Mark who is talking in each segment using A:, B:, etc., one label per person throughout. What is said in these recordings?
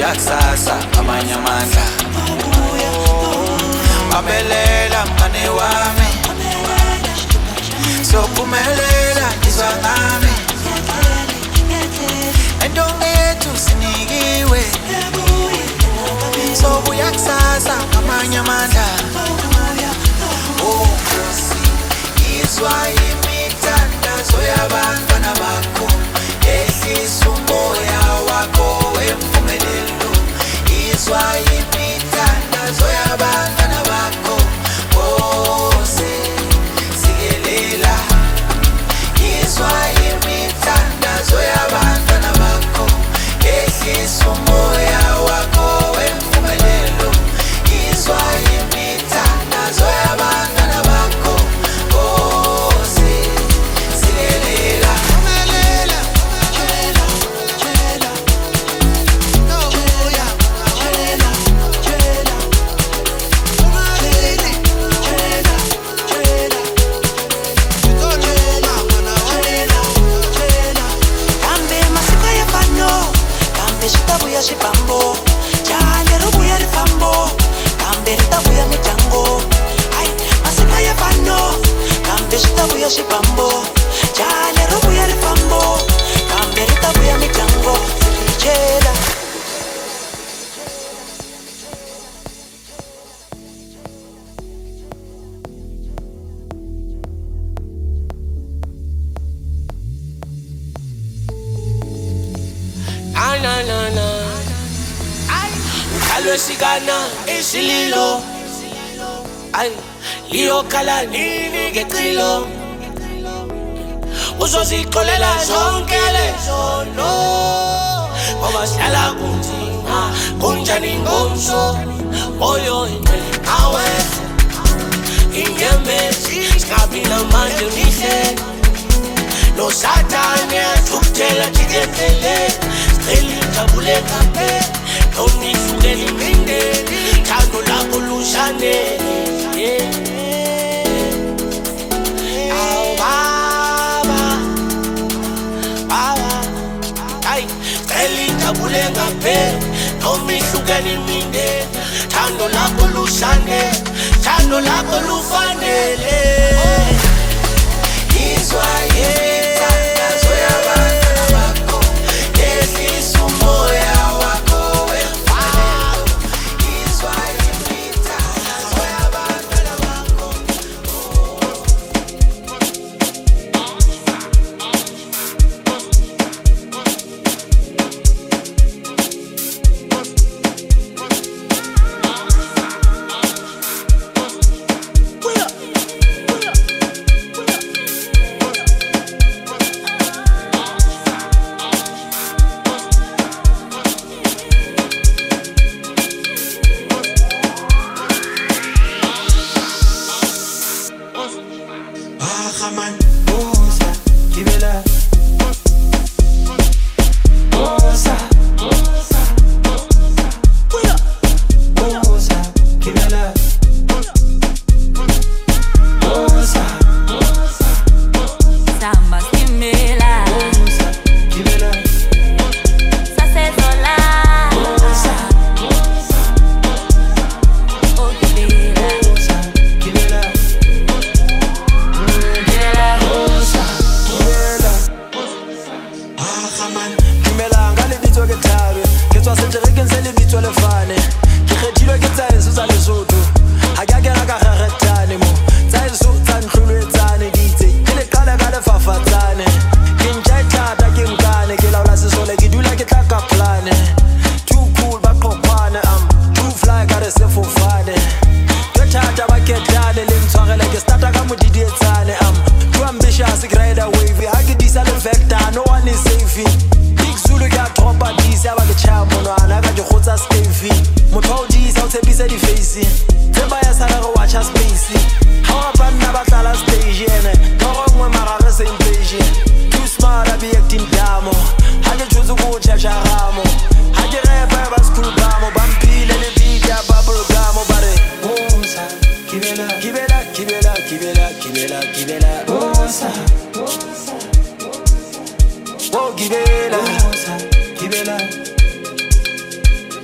A: kusasa amanye amandla abelela mngane wami sophumelela izwa ngami entombi yethu sinikiwe sobuya kusasa amanye amandla Nkosi izwa imithandazo yabantwana bakho ehlisa umoya wakho wempumelelo izwa imithandazo yabantwana bakho Nkosi sikelela izwa imithandazo yabantwana bakho ehlisa umoya wakho wempumelelo izwa imithandazo yabantwana bakho Nkosi sikelela Shipambo, jale rubuya rifambo, kambe ritabuya mijango. Ay, masika ya fano, kambe shitabuya shipambo, jale rubuya rifambo, kambe ritabuya mijango. Jela.
B: Na. Alwesigana isililo ay liyo kala nini ngecilo uzozixolela zonke lezono ngoba sihlala kunzima kunjani ngomso moyo awe inyembezi singabi namandla mihle no satane tukutela jikefele sicela ijabule kape Don't forget the minute, can't go la pollution. Ay, elita bulenga pe, don't be forget the minute, can't go la pollution. Can't go la pollution. Is why it's so yabako, yes is so moya.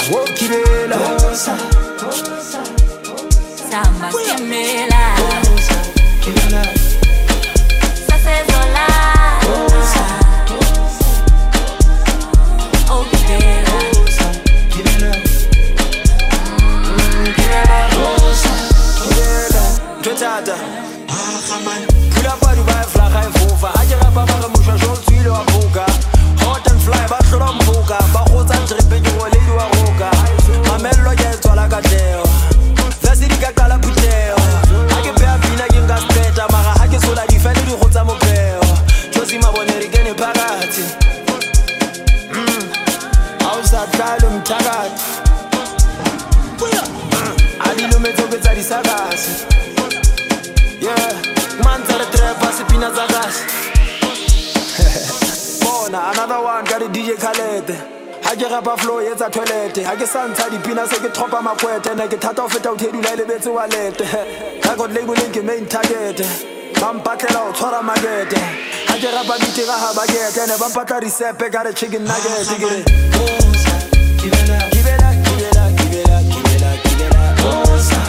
C: Wokibela
D: Samba Kimela Sasezola Oh Kibela
C: Twetata Pull up body by flag high fofa Ajera baba musha shol twilo abuka Hot and fly ba hlora mbuka ba khotsa tripe ke go ledi wa roka Mamello ke tswala ka tleo Vesi di ka qala phuteo Ha ke pea pina ke nka speta mara ha ke sola di fele di khotsa mopeo Josi maboneri ke ne phakathi Awusahlala umthakathi Adilumetso ke tsa disakasi Yeah, man tell the trap pass the peanuts a gas. Bona, another one got a DJ Khaled. I get up a flow, it's a toilet. I get some tidy peanuts, I get top of my quet, and I get cut off it out here to let it to wallet. I got label link main target. I'm battle out, what am I getting? I get up a bit of a baguette, and a vampata recipe, got a chicken nugget. Give it up, give it up, give it up, give it up, give it up, give it up, give it up.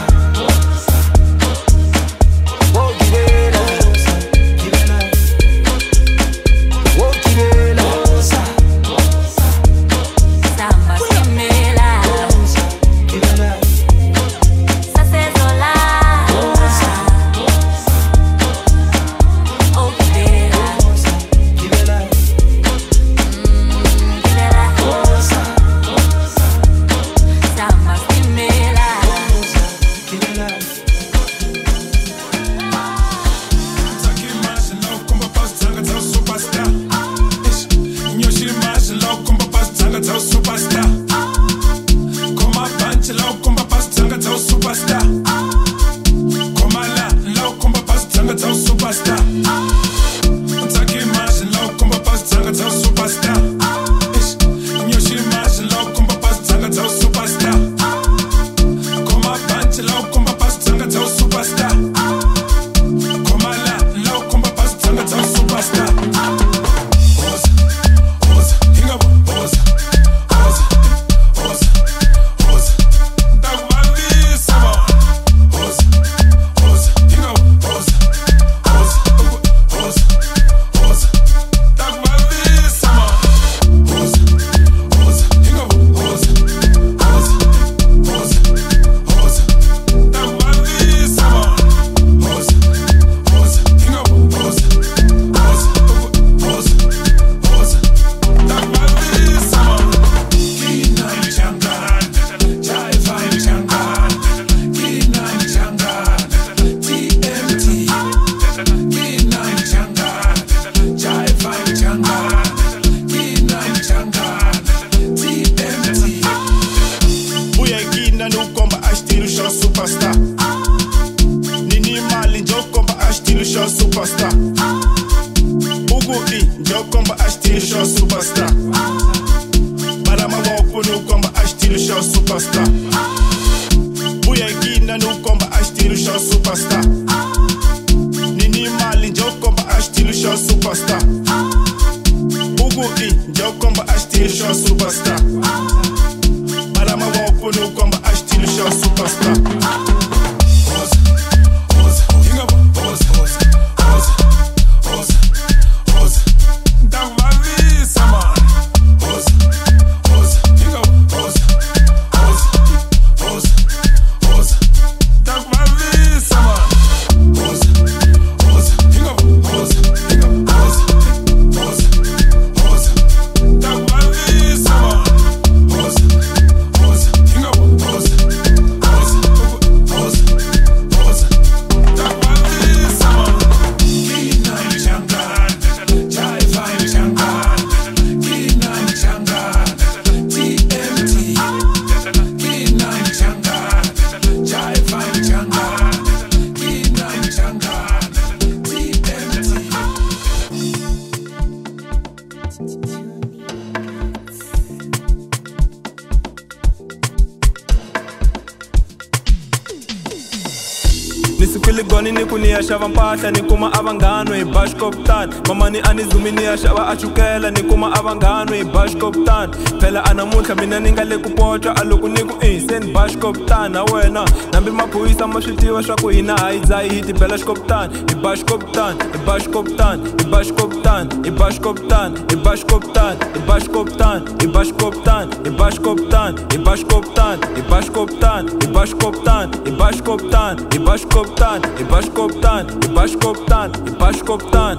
C: Nisukile goni ni kunia shava mpahla ni kuma avangano hi bashkoptan mamani anizumi ni ya shava achukela ni kuma avangano hi bashkoptan phela anamuhla mina ninga le kupotwa aloku ni ku sen bashkoptan na wena nambi maphoyisa ma switiwa swa ku hina hayi dzayi hi tibela xikoptan hi bashkoptan hi bashkoptan hi bashkoptan hi bashkoptan hi bashkoptan hi bashkoptan hi bashkoptan hi bashkoptan hi bashkoptan hi bashkoptan hi bashkoptan hi bashkoptan hi bashkoptan hi bashkoptan hi bashkoptan hi bashkoptan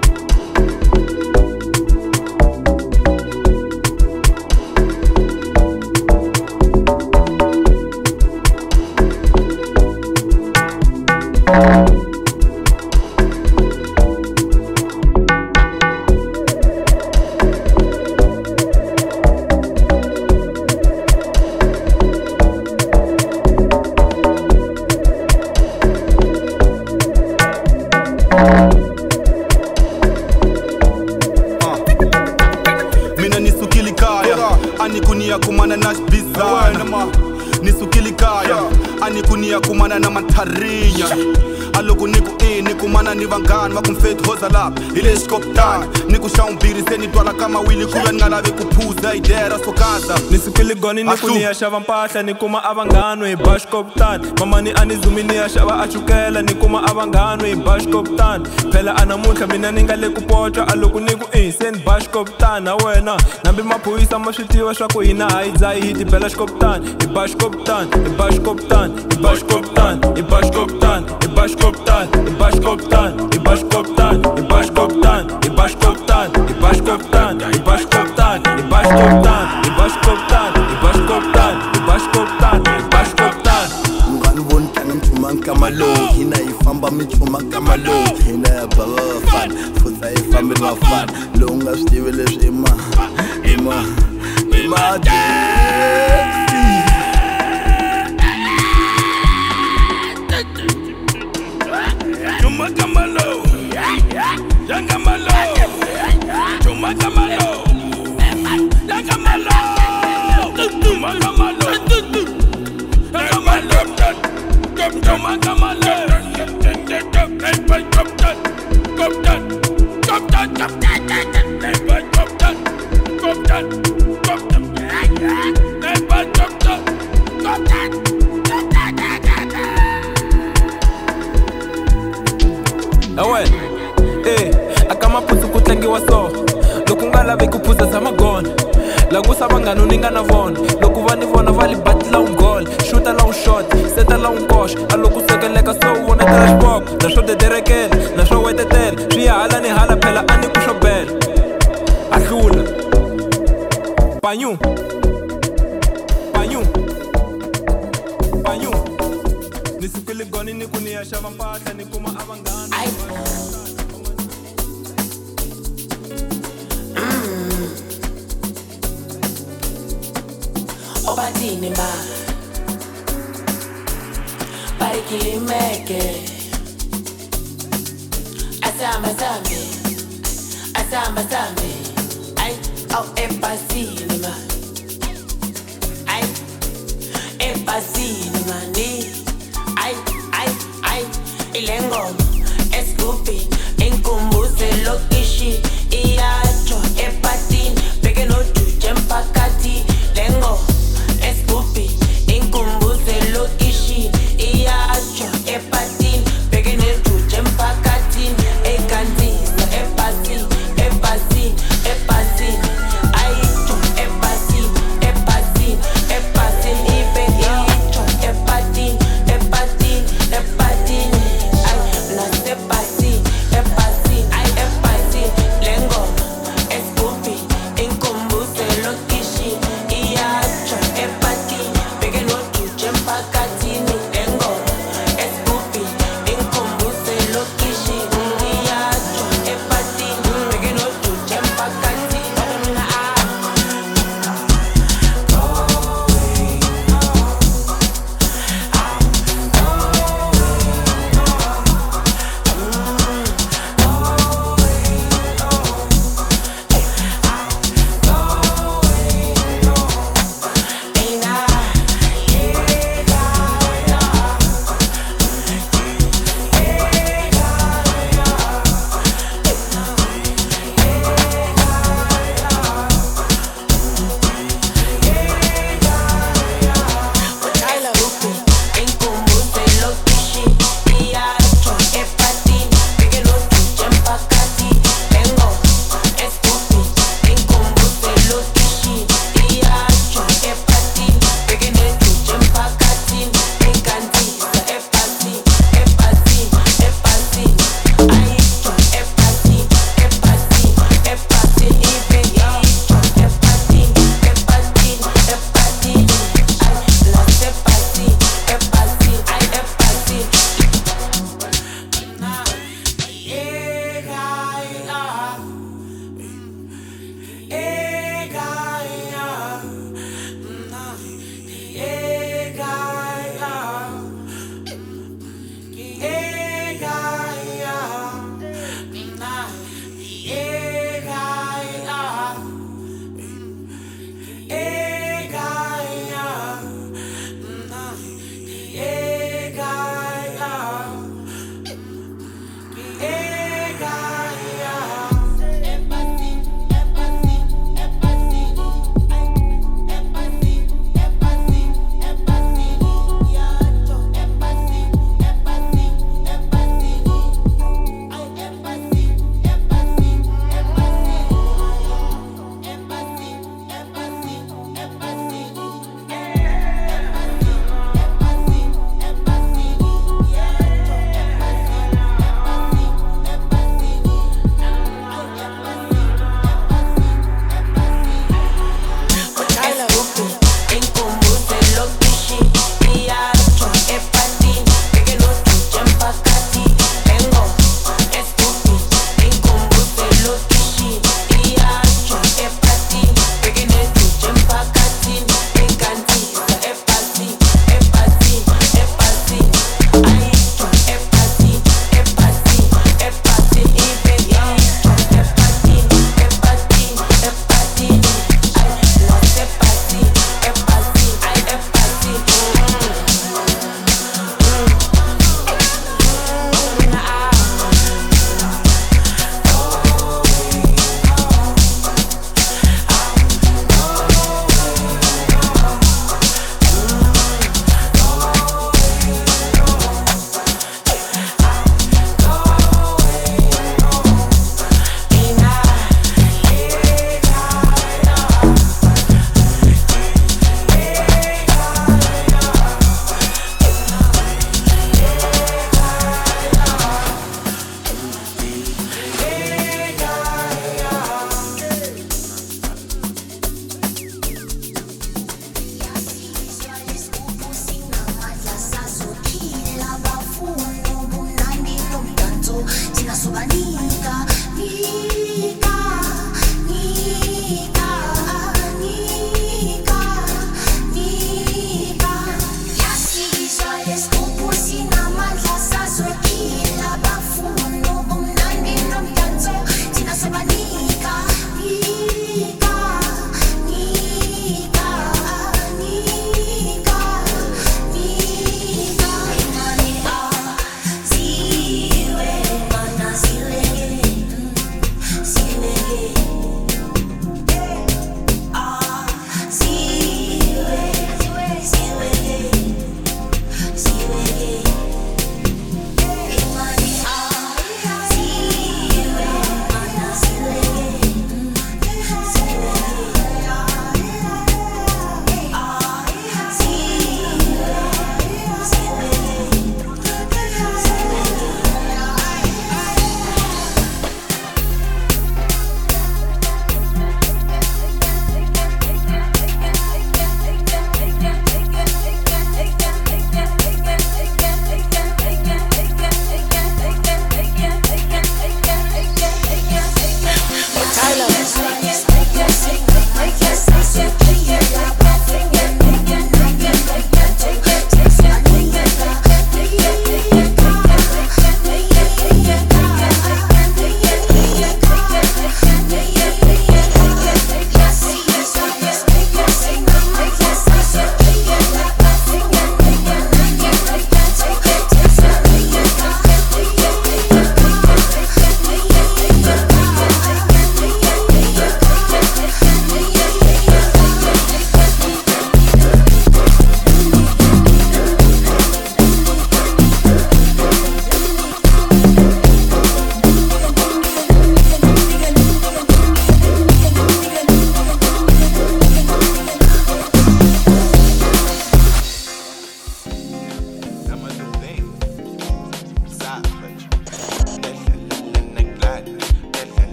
E: Mina nisukili kaya anikunia kumana na bizana nisukili kaya anikunia kumana na mantarinya aloku niku nikumana ni vangani va kumfethi hoza lap ile xikoptani niku xawumbirhi se ni twala kama wili kuva ni nga lavi ku phuza idera swo kaza
C: nisukile goni ni ku ni ya xava mpahla ni kuma avangano hi bashkoptan mamani anizumi ni ya xava achukela ni kuma avangano hi bashkoptan phela anamuhla mina ni nga le ku potwa aloku ni ku se ni bashkoptan na wena nambi maphoyisa ma switiwa swa ku hina hayi dzayi hi tibela xikoptan hi bashkoptan hi bashkoptan hi bashkoptan hi bashkoptan hi bashkoptan hi bashkoptan hi bashkoptan hi bashkoptan hi bashkoptan hi bashkoptan hi bashkoptan hi bashkoptan hi bashkoptan hi bashkoptan hi bashkoptan hi bashkoptan
F: ngani vontanga mchuma nkamalo hina ifamba michuma nkamalo hina ya baba fan futa ifambe mafan lo nga switive leswi ima
B: Chuma kamalo, yangamalo, chuma kamalo, yangamalo, chuma kamalo, yangamalo, chuma kamalo,
C: Awe, akama phuzu kutlengiwa so loko nga lavi ku phuza za magona laku savangano ni nga na vona loko va ni vona va li batla un goal shoota la un shot seta la un kosh aloku sekeleka so wona tala xipoko na swo dederekela na swo wetetela swi ya hala ni hala phela a ni ku xo bela a hlula panyu nisukile goni ni ku ni ya xava mpahla ni kuma avangano
A: Obatini ma Parikilimeke Asamba sambe Ay, oh, epasini ma Ay, epasini ma ni Ay, ilengoma Eskupi, inkumbuze lokishi Iyacho, epatini Peke no tuje mpakati Lengo Eskupi, inkumbuze lokishi Iyacho, epatini Peke no tuje mpakati Ekanzisa, epasini Aicho, epasini Ibe icho, epatini Ay, nasepasini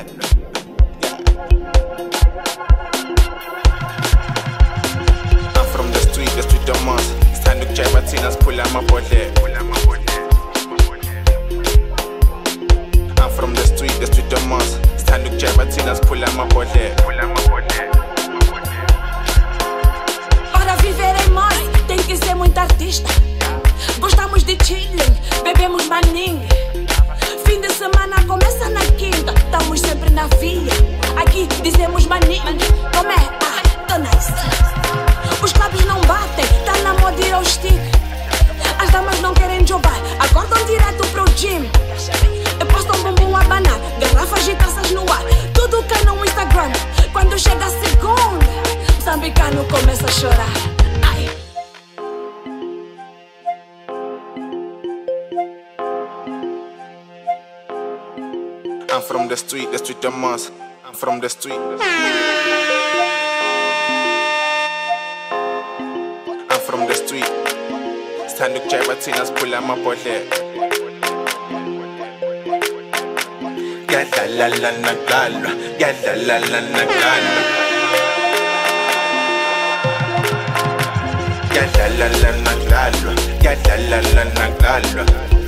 G: from the street of Mars. Stand up, Jai Batinas, pull out my body. I'm from the street of Mars. Stand up, Jai Batinas, pull out my body.
H: Para viver em Mars, tem que ser muito artista. Gostamos de chilling, bebemos maninho. Fim de semana começa na quinta, estamos sempre na via. Aqui dizemos maninho, como é? Tô nice. Os clubes não batem, tá na moda ir ao stick. As damas não querem jogar, acordam direto pro gym. Postam bumbum a banar, garrafas e taças no ar. Tudo cai no Instagram. Quando chega a segunda, o moçambicano começa a chorar. Ai.
G: I'm from the street of Mars. I'm from the street. I'm from the street. Stand up, Jai Batinas, pull out my body. Yada la la na galo, yada la la na galo. Yada la la na galo, yada la la na galo.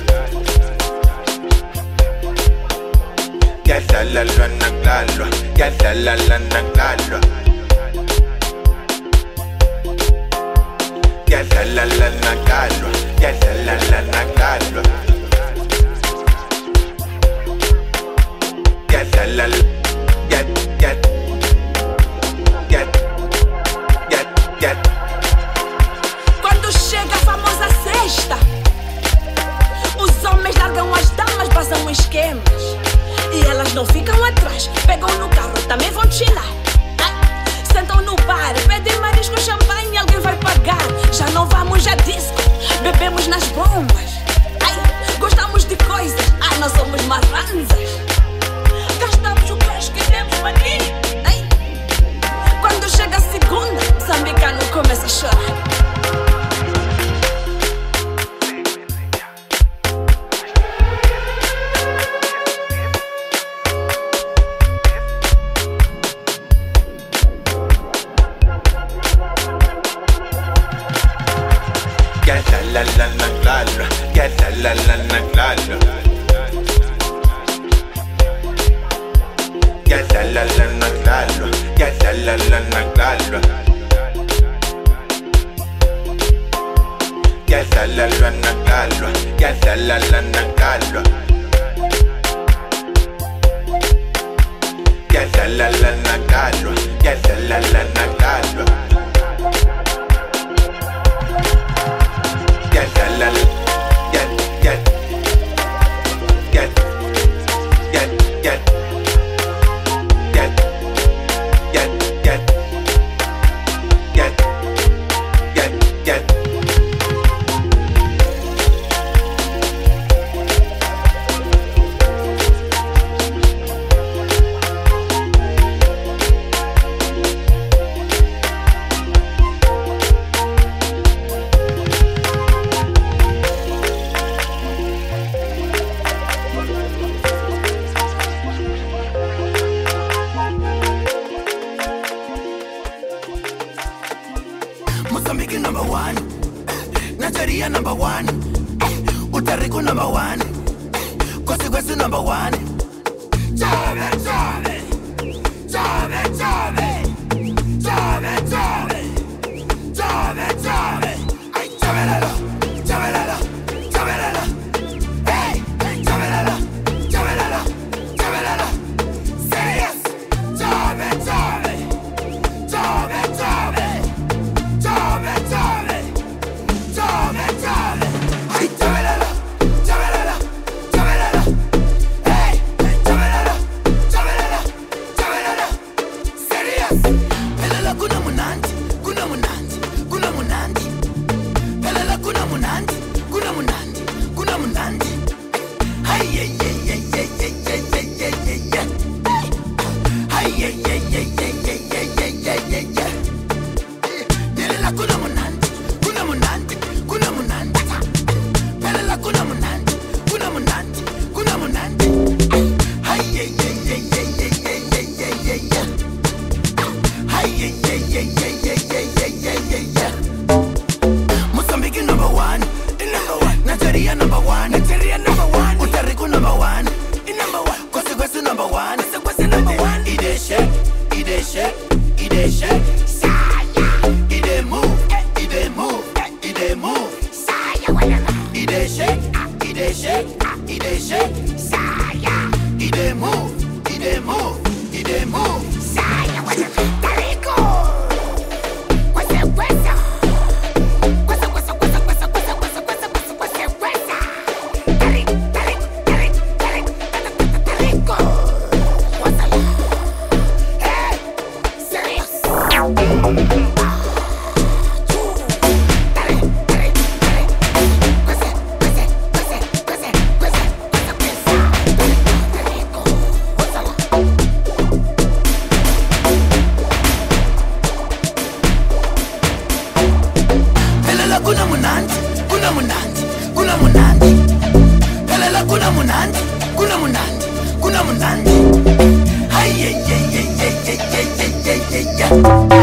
G: Yada la la na galo, yada la la na galo. Yada la la na galo, yada la la na galo. Yada la la, yada.
H: Quando chega a famosa sexta, os homens largam as damas, passam esquemas. E elas não ficam atrás, pegam no carro, também vão chilar. Sentam no bar, pedem marisco, champanhe, alguém vai pagar. Já não vamos a disco, bebemos nas bombas. Ai, gostamos de coisas, ai, nós somos marranzas. Gastamos o cash, queremos maninho. Ai, quando chega a segunda, o moçambicano começa a chorar.
G: La la na glalo, yada la la na glalo. Yada la la na glalo, yada la la na glalo. Yada la la na glalo, yada la la na glalo. Yada la la na glalo, yada la la na glalo.
B: Mozambique number one, Nigeria number one, Puerto Rico number one, Kwesi number one. Chave, chave, chave, chave, chave, chave, chave, chave. Ay, chavelala, chavelala, chavelala. Hey, hey, chavelala, chavelala, chavelala. Serious, chave, chave, chave, chave. Chave, chave, chave, chave. Ay, chavelala, chavelala, chavelala. Hey, hey, chavelala,
F: them. Kuna munandi. Ay, ay, ay, ay, ay, ay, ay, ay, ay, ay.